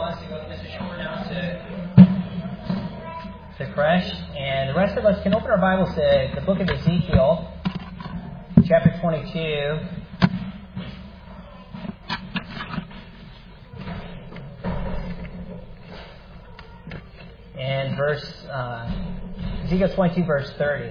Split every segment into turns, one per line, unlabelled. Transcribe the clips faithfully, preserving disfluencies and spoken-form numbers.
wants to go to Mister Shore now to, to Kresh. And the rest of us can open our Bibles to the book of Ezekiel, chapter twenty-two. And verse, uh, Ezekiel twenty-two, verse thirty.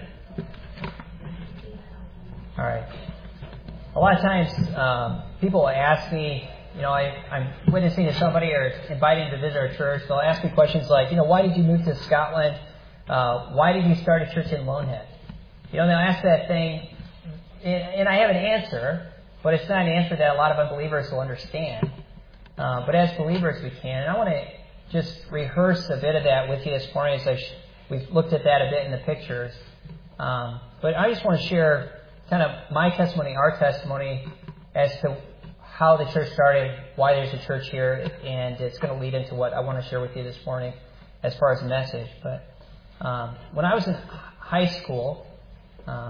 All right. A lot of times, um, people ask me, you know, I, I'm witnessing to somebody or inviting to visit our church. They'll ask me questions like, you know, why did you move to Scotland? Uh, why did you start a church in Lonehead? You know, they'll ask that thing, and, and I have an answer, but it's not an answer that a lot of unbelievers will understand. Uh, but as believers, we can. And I want to just rehearse a bit of that with you this morning as I sh- we've looked at that a bit in the pictures. Um, but I just want to share kind of my testimony, our testimony, as to how the church started, why there's a church here, and it's going to lead into what I want to share with you this morning as far as a message. But um, when I was in high school, um,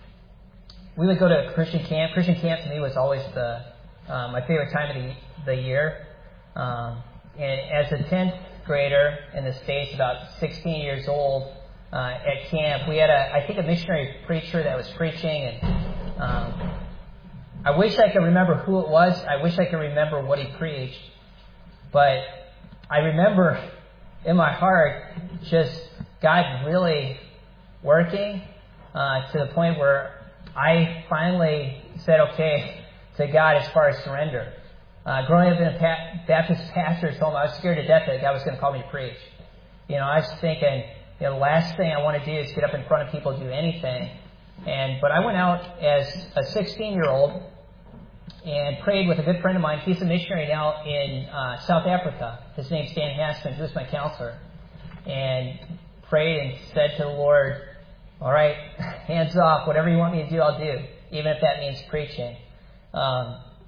we would go to Christian camp. Christian camp to me was always the uh, my favorite time of the, the year. Um, and as a tenth grader in the States, about sixteen years old, Uh, at camp, we had a, I think, a missionary preacher that was preaching, and um, I wish I could remember who it was. I wish I could remember what he preached, but I remember in my heart just God really working uh, to the point where I finally said okay to God as far as surrender. Uh, growing up in a pa- Baptist pastor's home, I was scared to death that God was going to call me to preach. You know, I was thinking, you know, the last thing I want to do is get up in front of people and do anything. And but I went out as a sixteen-year-old and prayed with a good friend of mine. He's a missionary now in uh, South Africa. His name's Dan Haskins. He was my counselor. And prayed and said to the Lord, all right, hands off. Whatever you want me to do, I'll do, even if that means preaching. Um,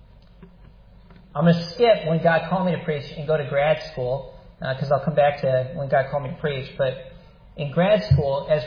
I'm going to skip when God called me to preach and go to grad school, because uh, I'll come back to when God called me to preach. But in grad school, as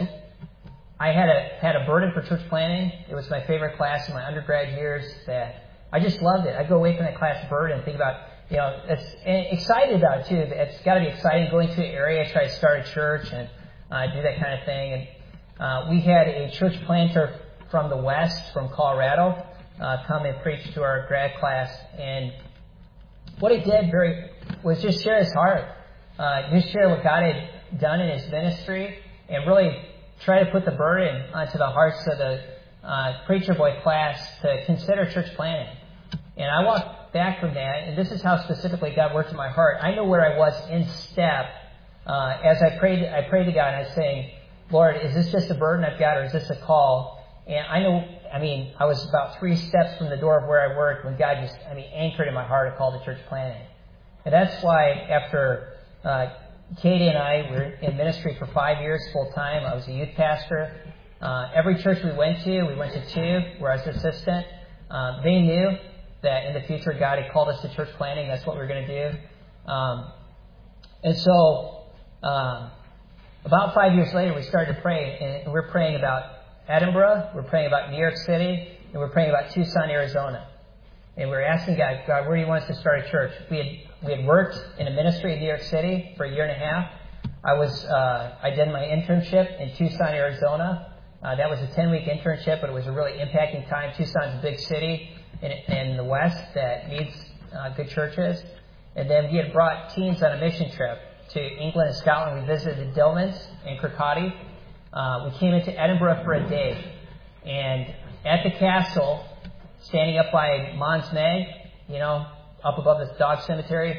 I had a had a burden for church planting, it was my favorite class in my undergrad years. That I just loved it. I go away from that class burden and think about, you know, it's and excited about it too. It's got to be exciting going to an area, try to start a church and uh, do that kind of thing. And uh, we had a church planter from the West, from Colorado, uh, come and preach to our grad class. And what he did very was just share his heart, uh, just share what God had done in his ministry, and really try to put the burden onto the hearts of the uh, preacher boy class to consider church planting. And I walked back from that, and this is how specifically God worked in my heart. I know where I was in step uh, as I prayed. I prayed to God, and I was saying, Lord, is this just a burden I've got, or is this a call? And I know, I mean, I was about three steps from the door of where I worked when God just, I mean, anchored in my heart a call to church planting. And that's why after uh, Katie and I were in ministry for five years full time. I was a youth pastor. Uh, every church we went to, we went to two where I was assistant. Uh, they knew that in the future God had called us to church planting. That's what we were going to do. Um, and so um, about five years later, we started to pray. And we're praying about Edinburgh. We're praying about New York City. And we're praying about Tucson, Arizona. And we were asking God, God, where do you want us to start a church? We had we had worked in a ministry in New York City for a year and a half. I was uh, I did my internship in Tucson, Arizona. Uh, that was a ten-week internship, but it was a really impacting time. Tucson's a big city in, in the West that needs uh, good churches. And then we had brought teens on a mission trip to England and Scotland. We visited the Dillmans and Kirkcaldy. Uh, we came into Edinburgh for a day, and at the castle, standing up by Mons Meg, you know, up above this dog cemetery,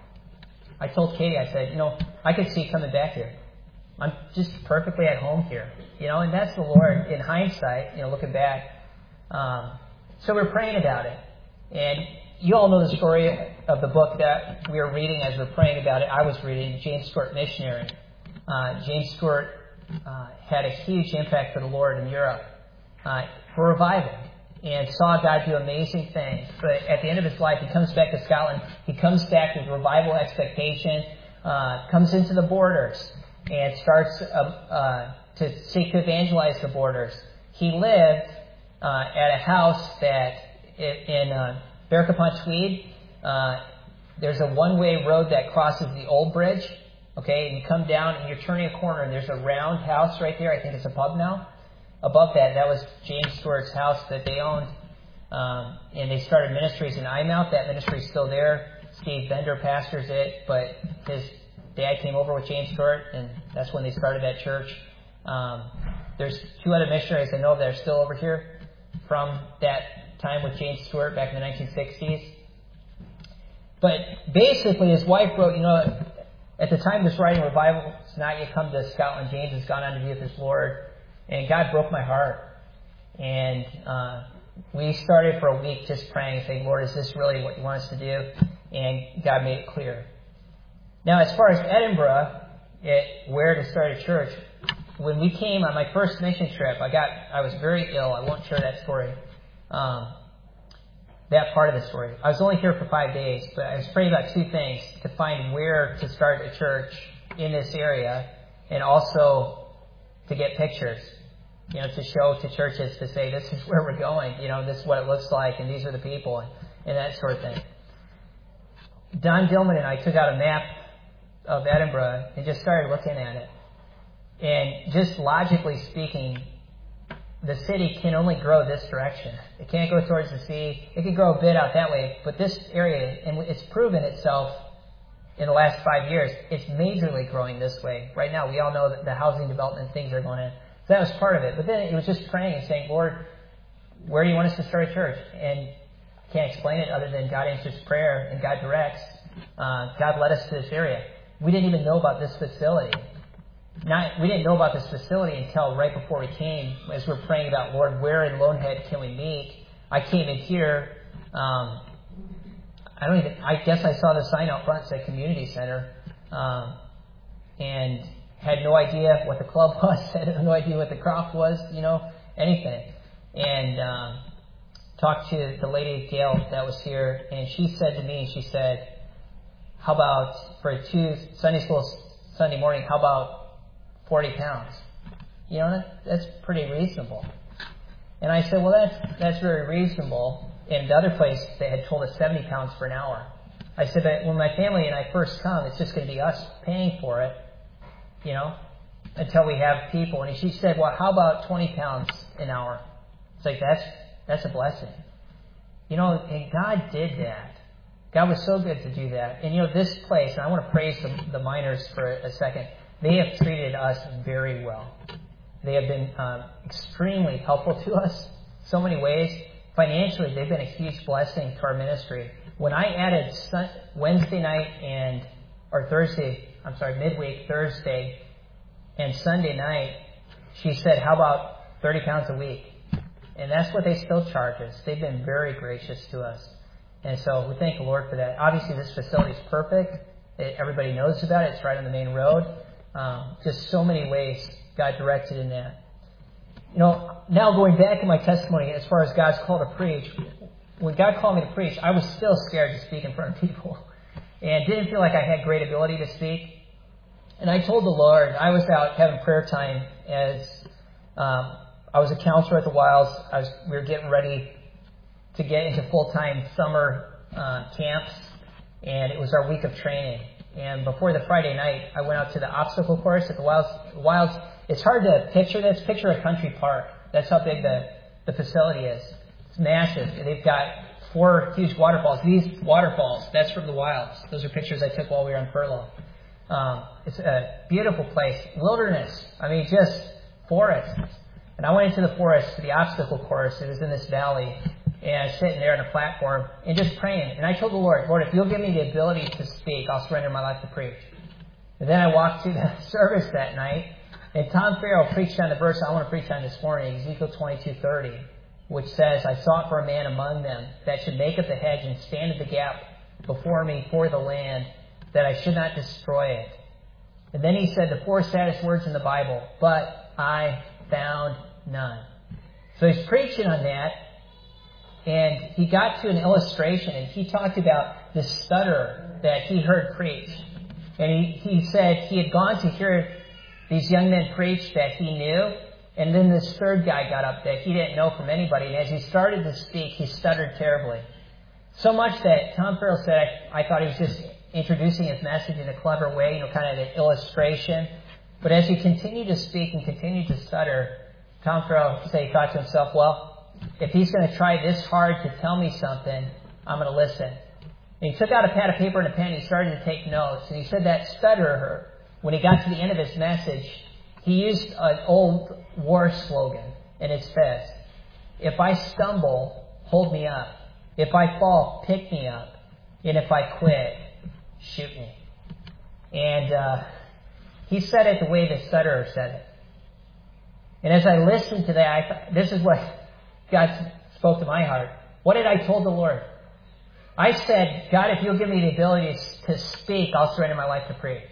I told Katie, I said, you know, I could see coming back here. I'm just perfectly at home here. You know, and that's the Lord in hindsight, you know, looking back. Um, so we're praying about it. And you all know the story of the book that we were reading as we we're praying about it. I was reading James Stewart Missionary. Uh, James Stewart uh, had a huge impact for the Lord in Europe uh, for revival, and saw God do amazing things. But at the end of his life, he comes back to Scotland. He comes back with revival expectation, uh, comes into the borders, and starts uh, uh, to seek to evangelize the borders. He lived uh, at a house that in uh, Berwick-upon-Tweed, uh, there's a one-way road that crosses the old bridge, okay, and you come down and you're turning a corner and there's a round house right there. I think it's a pub now. Above that, that was James Stewart's house that they owned, um, and they started ministries in Eyemouth. That ministry's still there. Steve Bender pastors it, but his dad came over with James Stewart, and that's when they started that church. Um, there's two other missionaries I know that are still over here from that time with James Stewart back in the nineteen sixties. But basically, his wife wrote, you know, at the time of this writing, revival has not yet come to Scotland. James has gone on to be with his Lord. And God broke my heart. And uh, we started for a week just praying, saying, Lord, is this really what you want us to do? And God made it clear. Now, as far as Edinburgh, it, where to start a church, when we came on my first mission trip, I got I was very ill. I won't share that story, um, that part of the story. I was only here for five days, but I was praying about two things: to find where to start a church in this area, and also to get pictures. You know, to show to churches, to say, this is where we're going, you know, this is what it looks like, and these are the people, and, and that sort of thing. Don Dillman and I took out a map of Edinburgh and just started looking at it. And just logically speaking, the city can only grow this direction. It can't go towards the sea. It can grow a bit out that way, but this area, and it's proven itself in the last five years, it's majorly growing this way. Right now, we all know that the housing development things are going in. So that was part of it. But then it was just praying and saying, Lord, where do you want us to start a church? And I can't explain it other than God answers prayer and God directs. Uh, God led us to this area. We didn't even know about this facility. Not, we didn't know about this facility until right before we came, as we're praying about, Lord, where in Lonehead can we meet? I came in here. Um, I don't even. I guess I saw the sign out front that said community center, um, and had no idea what the club was. Had no idea what the crop was. You know, anything. And um, talked to the lady Gail that was here, and she said to me, she said, "How about for a two Sunday school Sunday morning? How about forty pounds? You know, that, that's pretty reasonable." And I said, "Well, that's that's very reasonable." And the other place, they had told us seventy pounds for an hour. I said, "But when my family and I first come, it's just going to be us paying for it, you know, until we have people." And she said, "Well, how about twenty pounds an hour?" It's like, that's that's a blessing. You know, and God did that. God was so good to do that. And, you know, this place, and I want to praise the, the miners for a second, they have treated us very well. They have been um, extremely helpful to us so many ways. Financially, they've been a huge blessing to our ministry. When I added sun- Wednesday night and, or Thursday, I'm sorry, midweek, Thursday, and Sunday night, she said, "How about thirty pounds a week?" And that's what they still charge us. They've been very gracious to us. And so we thank the Lord for that. Obviously, this facility is perfect. It, everybody knows about it. It's right on the main road. Um, just so many ways God directed in that. You know, now going back to my testimony as far as God's call to preach, when God called me to preach, I was still scared to speak in front of people and didn't feel like I had great ability to speak. And I told the Lord, I was out having prayer time as um, I was a counselor at the Wilds. I was, we were getting ready to get into full-time summer uh, camps, and it was our week of training. And before the Friday night, I went out to the obstacle course at the Wilds. Wilds. It's hard to picture this. Picture a country park. That's how big the, the facility is. It's massive. They've got four huge waterfalls. These waterfalls, that's from the Wilds. Those are pictures I took while we were on furlough. Um, it's a beautiful place. Wilderness. I mean, just forests. And I went into the forest to the obstacle course. It was in this valley. And I was sitting there on a platform and just praying. And I told the Lord, Lord, if you'll give me the ability to speak, I'll surrender my life to preach. And then I walked to the service that night, and Tom Farrell preached on the verse I want to preach on this morning, Ezekiel twenty-two thirty, which says, "I sought for a man among them that should make up the hedge and stand at the gap before me for the land, that I should not destroy it." And then he said the four saddest words in the Bible, "But I found none." So he's preaching on that. And he got to an illustration, and he talked about this stutterer that he heard preach. And he, he said he had gone to hear these young men preach that he knew, and then this third guy got up that he didn't know from anybody. And as he started to speak, he stuttered terribly. So much that Tom Farrell said I, I thought he was just introducing his message in a clever way, you know, kind of an illustration. But as he continued to speak and continued to stutter, Tom Farrell said he thought to himself, well, if he's going to try this hard to tell me something, I'm going to listen. And he took out a pad of paper and a pen, and he started to take notes. And he said that stutterer, when he got to the end of his message, he used an old war slogan, and it says, if I stumble, hold me up. If I fall, pick me up. And if I quit, shoot me. And uh, he said it the way the stutterer said it. And as I listened to that, I thought, this is what God spoke to my heart. What did I told the Lord? I said, God, if you'll give me the ability to speak, I'll surrender my life to preach.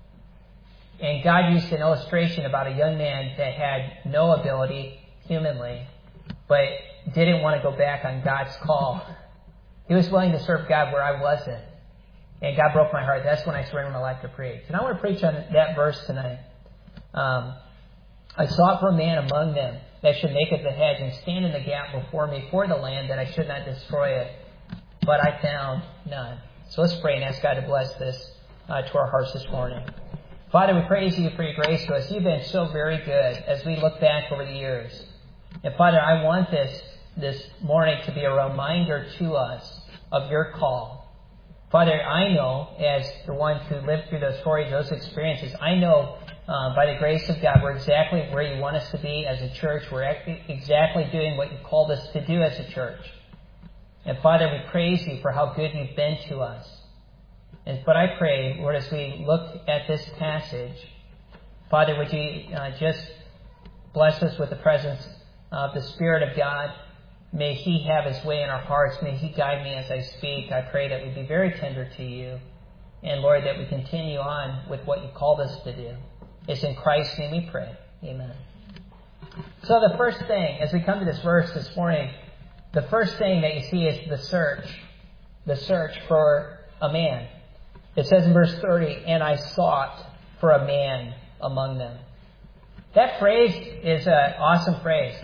And God used an illustration about a young man that had no ability humanly, but didn't want to go back on God's call. He was willing to serve God where I wasn't. And God broke my heart. That's when I surrendered my life to preach. And I want to preach on that verse tonight. Um, I sought for a man among them that should make it the hedge and stand in the gap before me for the land, that I should not destroy it. But I found none. So let's pray and ask God to bless this uh, to our hearts this morning. Father, we praise you for your grace to us. You've been so very good as we look back over the years. And Father, I want this this morning to be a reminder to us of your call. Father, I know, as the one who lived through those stories, those experiences, I know uh, by the grace of God, we're exactly where you want us to be as a church. We're exactly doing what you called us to do as a church. And Father, we praise you for how good you've been to us. And but I pray, Lord, as we look at this passage, Father, would you uh, just bless us with the presence of the Spirit of God. May He have His way in our hearts. May He guide me as I speak. I pray that we be very tender to you. And Lord, that we continue on with what you called us to do. It's in Christ's name we pray. Amen. So the first thing, as we come to this verse this morning, the first thing that you see is the search. The search for a man. It says in verse thirty, and I sought for a man among them. That phrase is an awesome phrase.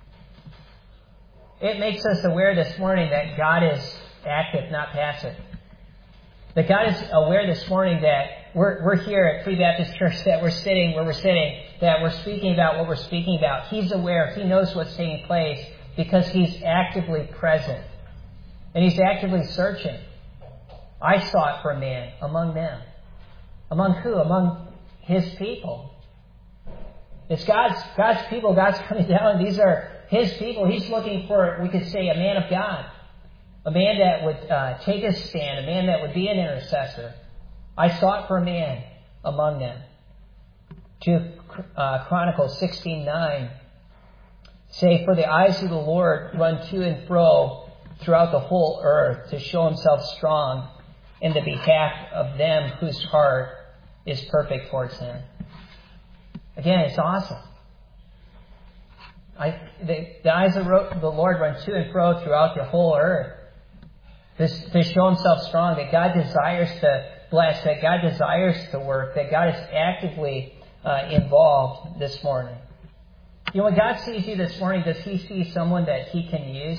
It makes us aware this morning that God is active, not passive. That God is aware this morning that we're, we're here at Free Baptist Church, that we're sitting where we're sitting, that we're speaking about what we're speaking about. He's aware. He knows what's taking place because He's actively present. And He's actively searching. I sought for a man among them. Among who? Among His people. It's God's, God's people. God's coming down. These are His people. He's looking for, we could say, a man of God. A man that would uh, take a stand. A man that would be an intercessor. I sought for a man among them. Two uh, Chronicles sixteen nine say, for the eyes of the Lord run to and fro throughout the whole earth to show Himself strong in the behalf of them whose heart is perfect towards Him. Again, it's awesome. I, the, the eyes of the Lord run to and fro throughout the whole earth to, to show Himself strong, that God desires to bless, that God desires to work, that God is actively uh, involved this morning. You know, when God sees you this morning, does He see someone that He can use?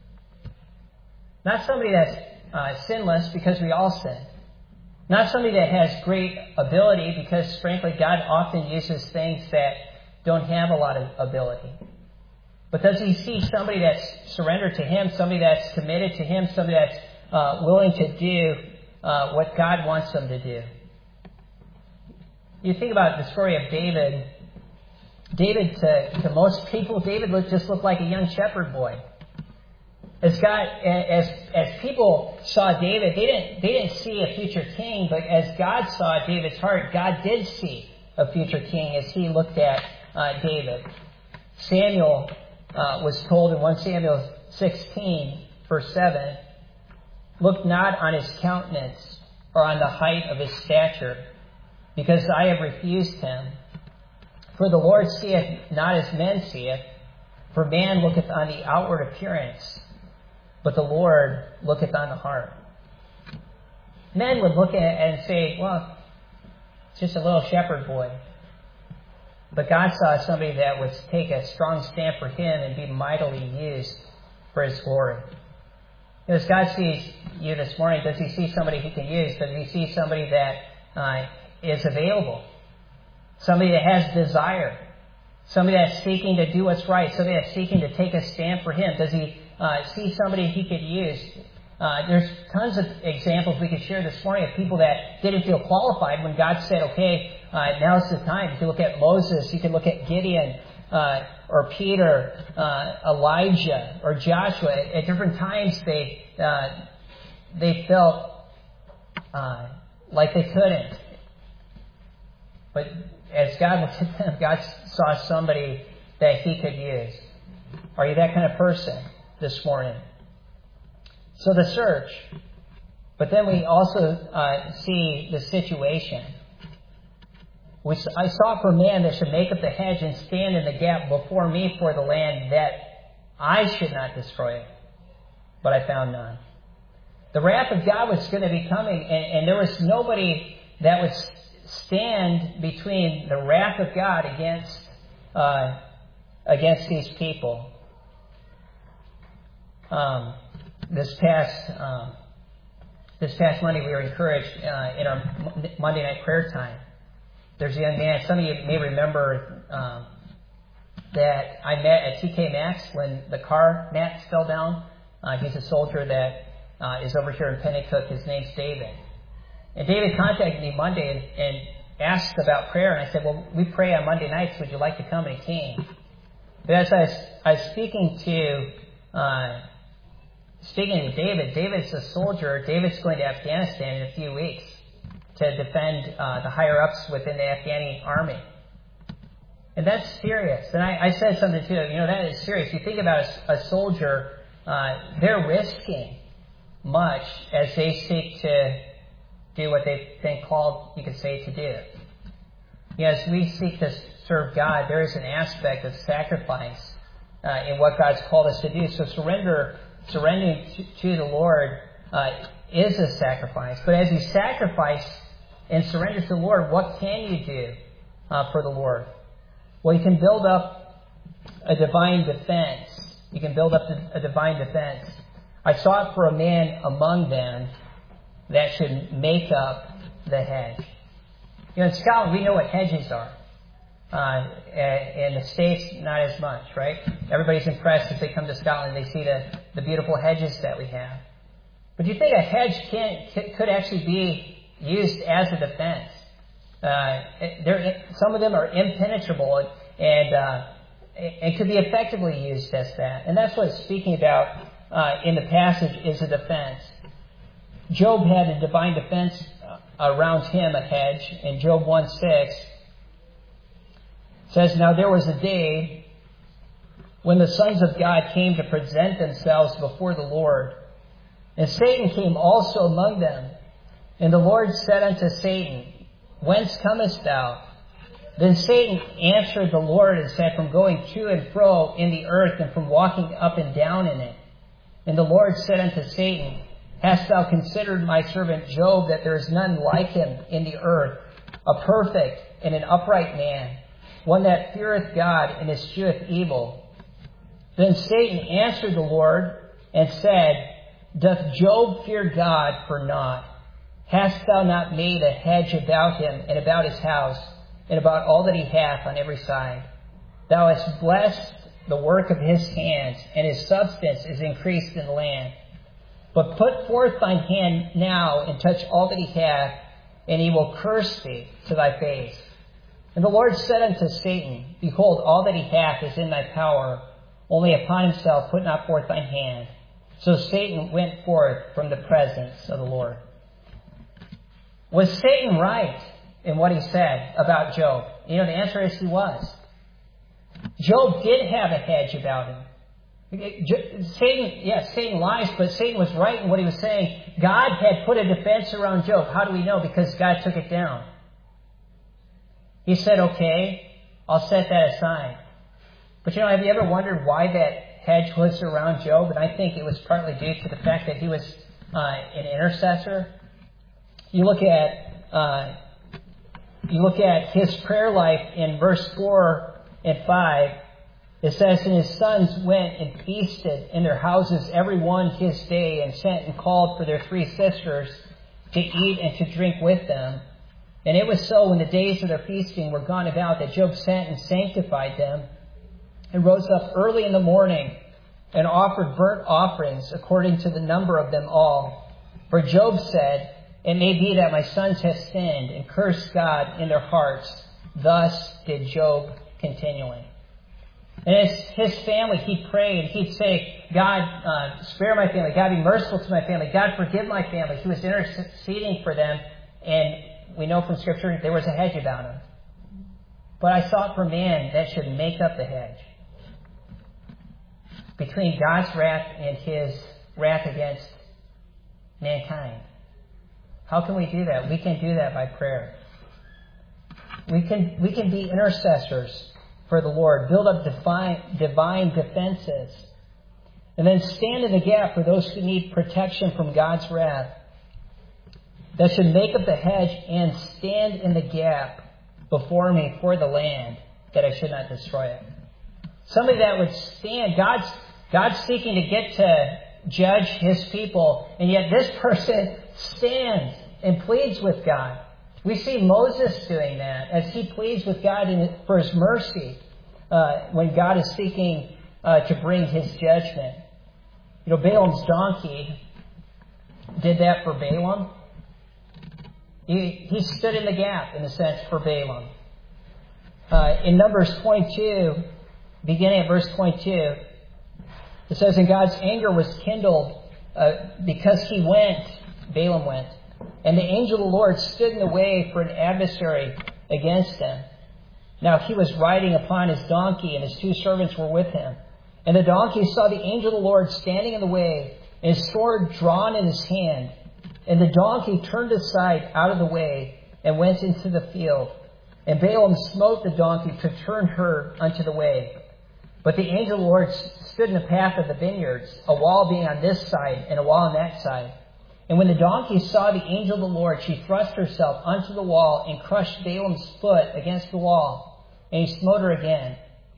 Not somebody that's uh, sinless, because we all sin. Not somebody that has great ability, because frankly, God often uses things that don't have a lot of ability. But does He see somebody that's surrendered to Him, somebody that's committed to Him, somebody that's uh, willing to do uh, what God wants them to do? You think about the story of David. David, to, to most people, David looked, just looked like a young shepherd boy. As God, as as people saw David, they didn't they didn't see a future king, but as God saw David's heart, God did see a future king as He looked at uh, David. Samuel uh, was told in First Samuel sixteen, verse seven, look not on his countenance or on the height of his stature, because I have refused him. For the Lord seeth not as men seeth, for man looketh on the outward appearance, but the Lord looketh on the heart. Men would look at it and say, well, it's just a little shepherd boy. But God saw somebody that would take a strong stand for Him and be mightily used for His glory. You know, as God sees you this morning, does He see somebody He can use? Does He see somebody that uh, is available? Somebody that has desire? Somebody that's seeking to do what's right? Somebody that's seeking to take a stand for Him? Does He uh, see somebody He could use? Uh, there's tons of examples we could share this morning of people that didn't feel qualified when God said, okay, uh, now's the time. You can look at Moses, you can look at Gideon, uh, or Peter, uh, Elijah, or Joshua. At, at different times they uh, they felt uh, like they couldn't. But as God looked at them, God saw somebody that He could use. Are you that kind of person this morning? So the search, but then we also uh, see the situation. We, I sought for man that should make up the hedge and stand in the gap before me for the land, that I should not destroy it. But I found none. The wrath of God was going to be coming, and, and there was nobody that would stand between the wrath of God against uh, against these people. Um, This past um, this past Monday, we were encouraged uh, in our Monday night prayer time. There's a young man. Some of you may remember um, that I met at T K Maxx when the car mats fell down. Uh, he's a soldier that uh, is over here in Pennacook. His name's David. And David contacted me Monday and, and asked about prayer. And I said, "Well, we pray on Monday nights. Would you like to come?" And he came. But as I was, I was speaking to uh, Speaking to David, David's a soldier. David's going to Afghanistan in a few weeks to defend uh, the higher-ups within the Afghani army. And that's serious. And I, I said something to him, you know, that is serious. You think about a, a soldier, uh, they're risking much as they seek to do what they've been called, you could say, to do. You know, as we seek to serve God, there is an aspect of sacrifice uh, in what God's called us to do. So surrender Surrendering to, to the Lord uh, is a sacrifice. But as you sacrifice and surrender to the Lord, what can you do uh, for the Lord? Well, you can build up a divine defense. You can build up a divine defense. I sought for a man among them that should make up the hedge. You know, in Scotland, we know what hedges are. Uh, in the States, not as much, right? Everybody's impressed if they come to Scotland, they see the, the beautiful hedges that we have. But do you think a hedge can, could actually be used as a defense? Uh, there, some of them are impenetrable, and uh, it could be effectively used as that. And that's what it's speaking about uh, in the passage, is a defense. Job had a divine defense around him, a hedge. In Job one six, it says, "Now there was a day when the sons of God came to present themselves before the Lord. And Satan came also among them. And the Lord said unto Satan, Whence comest thou? Then Satan answered the Lord and said, From going to and fro in the earth, and from walking up and down in it. And the Lord said unto Satan, Hast thou considered my servant Job, that there is none like him in the earth, a perfect and an upright man, one that feareth God and escheweth evil? Then Satan answered the Lord and said, Doth Job fear God for naught? Hast thou not made a hedge about him and about his house and about all that he hath on every side? Thou hast blessed the work of his hands, and his substance is increased in the land. But put forth thine hand now and touch all that he hath, and he will curse thee to thy face. And the Lord said unto Satan, Behold, all that he hath is in thy power, only upon himself put not forth thine hand. So Satan went forth from the presence of the Lord." Was Satan right in what he said about Job? You know, the answer is he was. Job did have a hedge about him. Satan, yes, Satan lies, but Satan was right in what he was saying. God had put a defense around Job. How do we know? Because God took it down. He said, okay, I'll set that aside. But you know, have you ever wondered why that hedge was around Job? And I think it was partly due to the fact that he was uh, an intercessor. You look at uh, you look at his prayer life in verse four and five. It says, and his sons went and feasted in their houses every one his day, and sent and called for their three sisters to eat and to drink with them. And it was so when the days of their feasting were gone about that Job sent and sanctified them, and rose up early in the morning and offered burnt offerings according to the number of them all. For Job said, it may be that my sons have sinned and cursed God in their hearts. Thus did Job continually. And as his family, he'd pray and he'd say, God, uh, spare my family. God, be merciful to my family. God, forgive my family. He was interceding for them. And we know from Scripture there was a hedge about him. But I thought for man that should make up the hedge between God's wrath and his wrath against mankind. How can we do that? We can do that by prayer. We can we can be intercessors for the Lord, build up divine, divine defenses, and then stand in the gap for those who need protection from God's wrath. That should make up the hedge and stand in the gap before me for the land, that I should not destroy it. Somebody that would stand. God's, God's seeking to get to judge his people, and yet this person stands and pleads with God. We see Moses doing that as he pleads with God in, for his mercy uh, when God is seeking uh, to bring his judgment. You know, Balaam's donkey did that for Balaam. He, he stood in the gap, in a sense, for Balaam. Uh, in Numbers twenty-two, beginning at verse twenty-two, it says, and God's anger was kindled uh, because he went, Balaam went, and the angel of the Lord stood in the way for an adversary against them. Now he was riding upon his donkey, and his two servants were with him. And the donkey saw the angel of the Lord standing in the way, and his sword drawn in his hand. And the donkey turned aside out of the way, and went into the field. And Balaam smote the donkey to turn her unto the way. But the angel of the Lord stood in the path of the vineyards, a wall being on this side, and a wall on that side. And when the donkey saw the angel of the Lord, she thrust herself unto the wall, and crushed Balaam's foot against the wall. And he smote her again.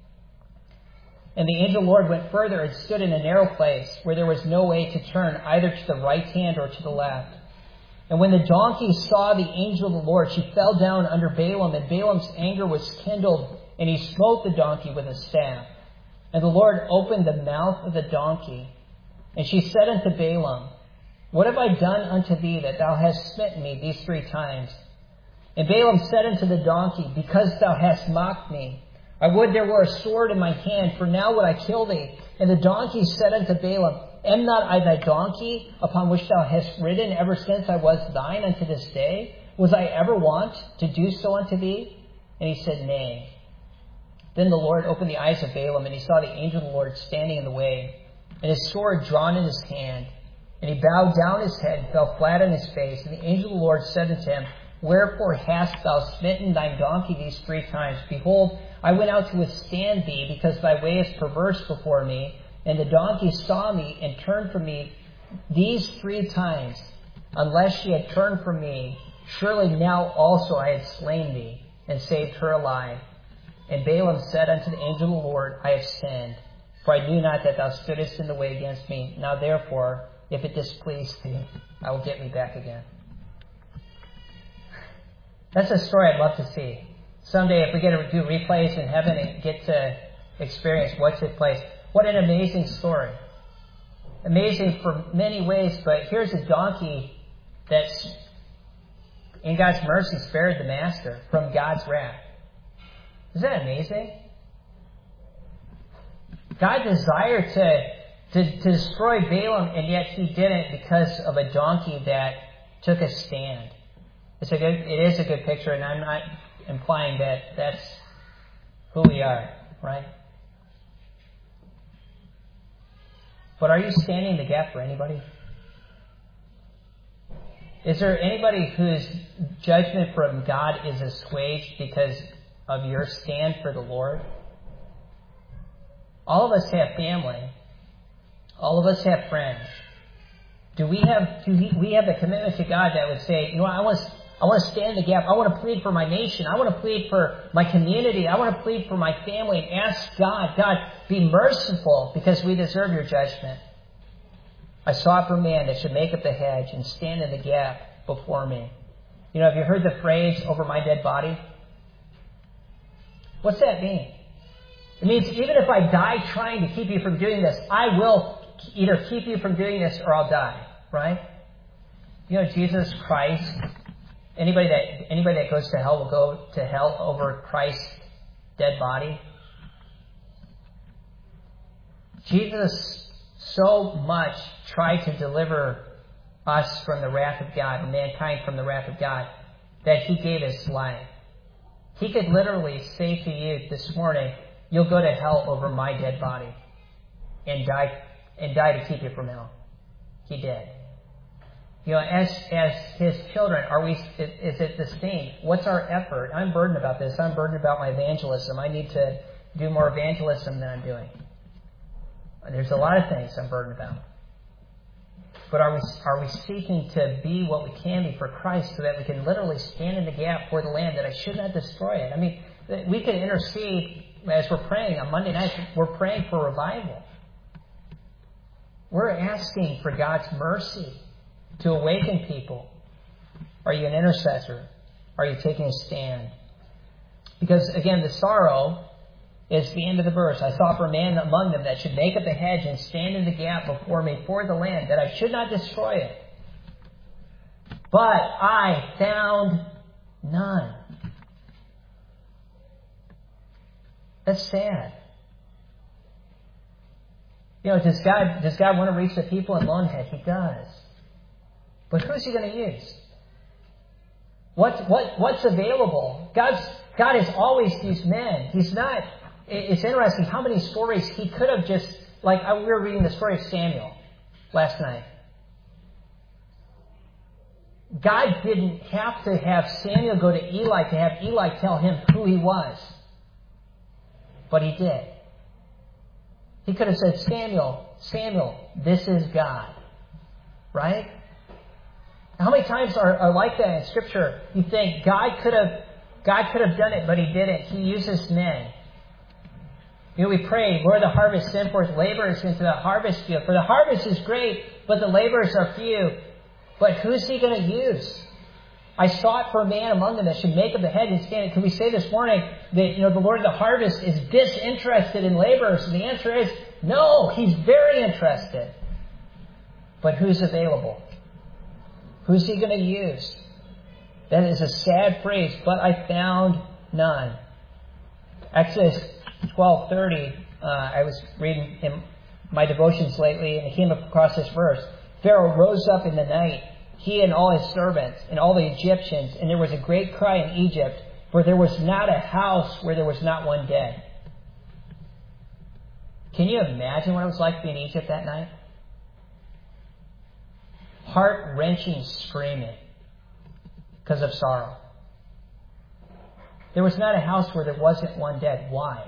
And the angel of the Lord went further, and stood in a narrow place, where there was no way to turn, either to the right hand or to the left. And when the donkey saw the angel of the Lord, she fell down under Balaam, and Balaam's anger was kindled, and he smote the donkey with a staff. And the Lord opened the mouth of the donkey. And she said unto Balaam, what have I done unto thee, that thou hast smitten me these three times? And Balaam said unto the donkey, because thou hast mocked me, I would there were a sword in my hand, for now would I kill thee. And the donkey said unto Balaam, am not I thy donkey, upon which thou hast ridden ever since I was thine unto this day? Was I ever wont to do so unto thee? And he said, nay. Then the Lord opened the eyes of Balaam, and he saw the angel of the Lord standing in the way, and his sword drawn in his hand. And he bowed down his head, and fell flat on his face. And the angel of the Lord said unto him, wherefore hast thou smitten thine donkey these three times? Behold, I went out to withstand thee, because thy way is perverse before me. And the donkey saw me, and turned from me these three times. Unless she had turned from me, surely now also I had slain thee, and saved her alive. And Balaam said unto the angel of the Lord, I have sinned, for I knew not that thou stoodest in the way against me. Now therefore, if it displease thee, I will get me back again. That's a story I'd love to see. Someday, if we get to do replays in heaven and get to experience what took place, what an amazing story. Amazing for many ways, but here's a donkey that's, in God's mercy, spared the master from God's wrath. Isn't that amazing? God desired to, to, to destroy Balaam, and yet he didn't because of a donkey that took a stand. It's a good, it is a good picture, and I'm not implying that that's who we are, right? But are you standing in the gap for anybody? Is there anybody whose judgment from God is assuaged because of your stand for the Lord? All of us have family. All of us have friends. Do we have do we have the commitment to God that would say, you know what, I want I want to stand in the gap. I want to plead for my nation. I want to plead for my community. I want to plead for my family and ask God, God, be merciful because we deserve your judgment. I sought for man that should make up the hedge and stand in the gap before me. You know, have you heard the phrase, over my dead body? What's that mean? It means even if I die trying to keep you from doing this, I will either keep you from doing this or I'll die, right? You know, Jesus Christ, anybody that anybody that goes to hell will go to hell over Christ's dead body. Jesus so much tried to deliver us from the wrath of God, and mankind from the wrath of God, that he gave his life. He could literally say to you this morning, you'll go to hell over my dead body and die and die to keep you from hell. He did. You know, as as his children, are we? Is it the same? What's our effort? I'm burdened about this. I'm burdened about my evangelism. I need to do more evangelism than I'm doing. There's a lot of things I'm burdened about. But are we are we seeking to be what we can be for Christ so that we can literally stand in the gap for the land, that I should not destroy it? I mean, we can intercede as we're praying on Monday nights. We're praying for revival. We're asking for God's mercy to awaken people. Are you an intercessor? Are you taking a stand? Because, again, the sorrow is the end of the verse. I sought for a man among them that should make up the hedge and stand in the gap before me for the land, that I should not destroy it. But I found none. That's sad. You know, does God, does God want to reach the people in Lonehead? He does. But who's he going to use? What, what, what's available? God's, God has always used men. He's not... It's interesting how many stories he could have just... Like, we were reading the story of Samuel last night. God didn't have to have Samuel go to Eli to have Eli tell him who he was. But he did. He could have said, Samuel, Samuel, this is God. Right? How many times are, are like that in Scripture? You think God could have God could have done it, but he didn't. He uses men. You know, we pray, Lord, the harvest, send forth laborers into the harvest field. For the harvest is great, but the laborers are few. But who's he going to use? I sought for a man among them that should make up the hedge and stand. Can we say this morning that, you know, the Lord of the harvest is disinterested in laborers? And the answer is no, he's very interested. But who's available? Who's he going to use? That is a sad phrase, but I found none. Exodus twelve thirty, uh, I was reading in my devotions lately, and I came across this verse. Pharaoh rose up in the night, he and all his servants, and all the Egyptians, and there was a great cry in Egypt, for there was not a house where there was not one dead. Can you imagine what it was like to be in Egypt that night? Heart-wrenching screaming because of sorrow. There was not a house where there wasn't one dead. Why?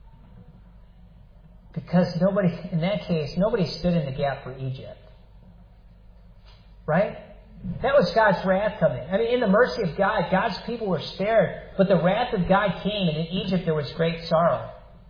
Because nobody, in that case, nobody stood in the gap for Egypt. Right? That was God's wrath coming. I mean, in the mercy of God, God's people were spared, but the wrath of God came, and in Egypt there was great sorrow.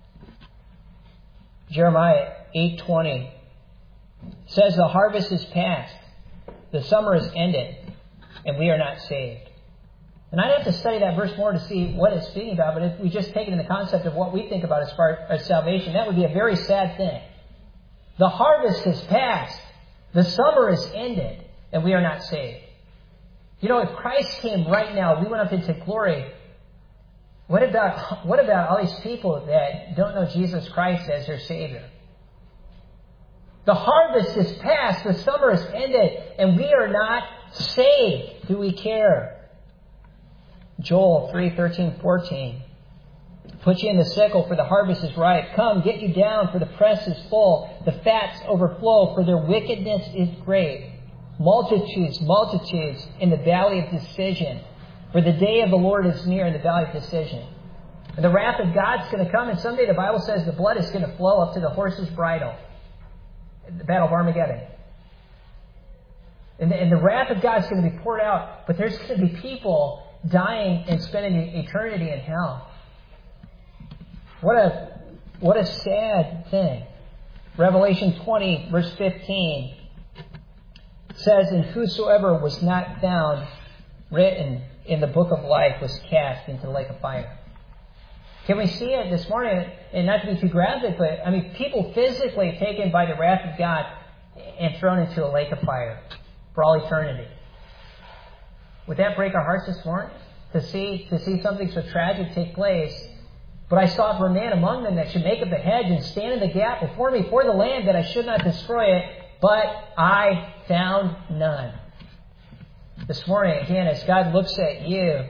Jeremiah eight twenty says, the harvest is past, the summer is ended, and we are not saved. And I'd have to study that verse more to see what it's speaking about, but if we just take it in the concept of what we think about as far as salvation, that would be a very sad thing. The harvest is past, the summer is ended, and we are not saved. You know, if Christ came right now, we went up into glory, what about, what about all these people that don't know Jesus Christ as their Savior? The harvest is past, the summer is ended, and we are not saved. Do we care? Joel three thirteen fourteen. Put you in the sickle, for the harvest is ripe. Come, get you down, for the press is full. The fats overflow, for their wickedness is great. Multitudes, multitudes in the valley of decision. For the day of the Lord is near in the valley of decision. And the wrath of God's going to come, and someday the Bible says the blood is going to flow up to the horse's bridle. The Battle of Armageddon. And the, and the wrath of God is going to be poured out, but there's going to be people dying and spending eternity in hell. What a what a sad thing. Revelation twenty, verse fifteen says, "And whosoever was not found written in the book of life was cast into the lake of fire." Can we see it this morning? And not to be too graphic, but I mean, people physically taken by the wrath of God and thrown into a lake of fire for all eternity. Would that break our hearts this morning? To see to see something so tragic take place? But I sought for a man among them that should make up the hedge and stand in the gap before me for the land, that I should not destroy it. But I found none. This morning, again, as God looks at you,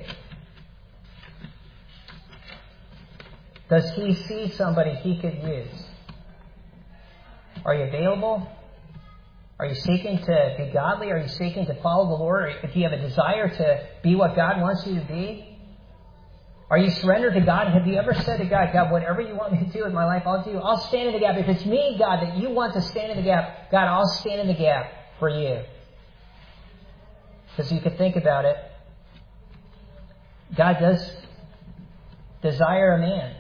does He see somebody He could use? Are you available? Are you seeking to be godly? Are you seeking to follow the Lord? Or do you have a desire to be what God wants you to be? Are you surrendered to God? Have you ever said to God, God, whatever you want me to do in my life, I'll do. I'll stand in the gap. If it's me, God, that you want to stand in the gap, God, I'll stand in the gap for you. Because you could think about it. God does desire a man.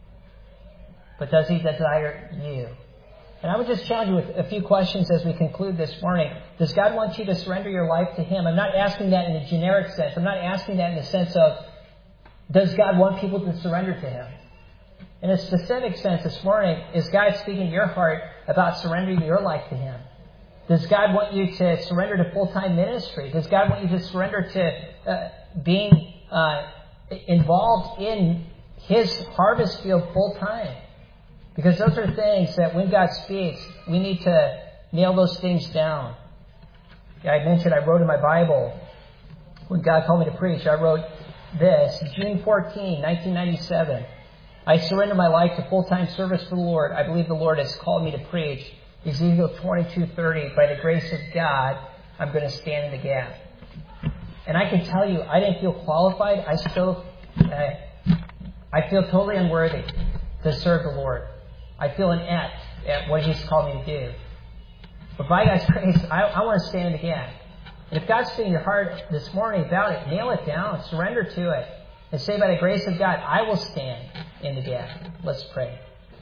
But does He desire you? And I would just challenge you with a few questions as we conclude this morning. Does God want you to surrender your life to Him? I'm not asking that in a generic sense. I'm not asking that in the sense of, does God want people to surrender to Him? In a specific sense this morning, is God speaking to your heart about surrendering your life to Him? Does God want you to surrender to full-time ministry? Does God want you to surrender to uh, being uh, involved in His harvest field full-time? Because those are things that when God speaks, we need to nail those things down. I mentioned I wrote in my Bible, when God called me to preach, I wrote this, June fourteenth, nineteen ninety-seven. I surrender my life to full-time service for the Lord. I believe the Lord has called me to preach. Ezekiel twenty-two thirty. By the grace of God, I'm going to stand in the gap. And I can tell you, I didn't feel qualified. I still, uh, I feel totally unworthy to serve the Lord. I feel inept at what He's called me to do. But by God's grace, I, I want to stand in the gap. And if God's speaking your heart this morning about it, nail it down, surrender to it, and say, by the grace of God, I will stand in the gap. Let's pray.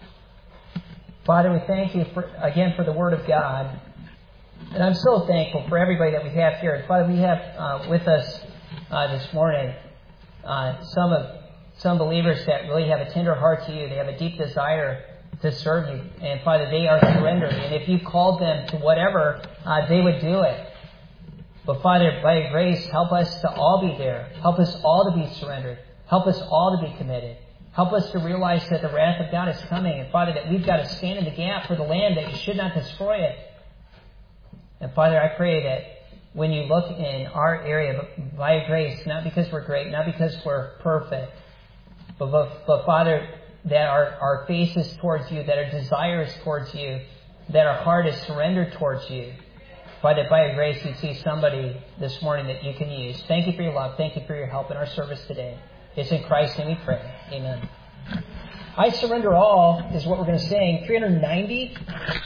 Father, we thank You for, again for the Word of God. And I'm so thankful for everybody that we have here. And Father, we have uh, with us uh, this morning uh, some of some believers that really have a tender heart to You. They have a deep desire to serve You. And Father, they are surrendered. And if You called them to whatever, uh, they would do it. But Father, by Your grace, help us to all be there. Help us all to be surrendered. Help us all to be committed. Help us to realize that the wrath of God is coming. And Father, that we've got to stand in the gap for the land, that You should not destroy it. And Father, I pray that when You look in our area, by Your grace, not because we're great, not because we're perfect, but, but, but Father, that our, our face is towards You, that our desire is towards You, that our heart is surrendered towards You. Father, by Your grace, You see somebody this morning that You can use. Thank You for Your love. Thank You for Your help in our service today. It's in Christ's name we pray. Amen. I surrender all is what we're going to sing. three ninety